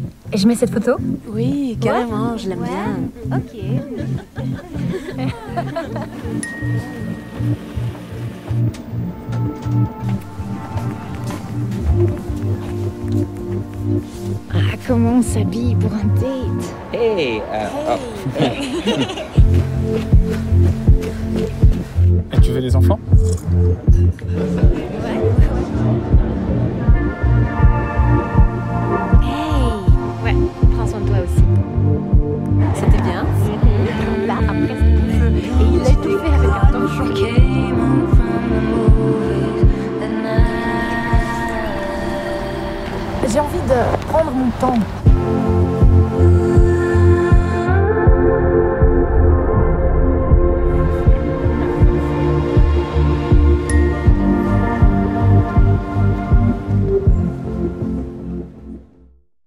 Et je mets cette photo? Oui, carrément, je l'aime bien. Ok. Ah, comment on s'habille pour un date? Hey, Et tu veux des enfants? Hey! Ouais, prends soin de toi aussi. C'était bien. Là, après, c'est tout feu. Et il a tout fait avec un torchon. J'ai envie de prendre mon temps.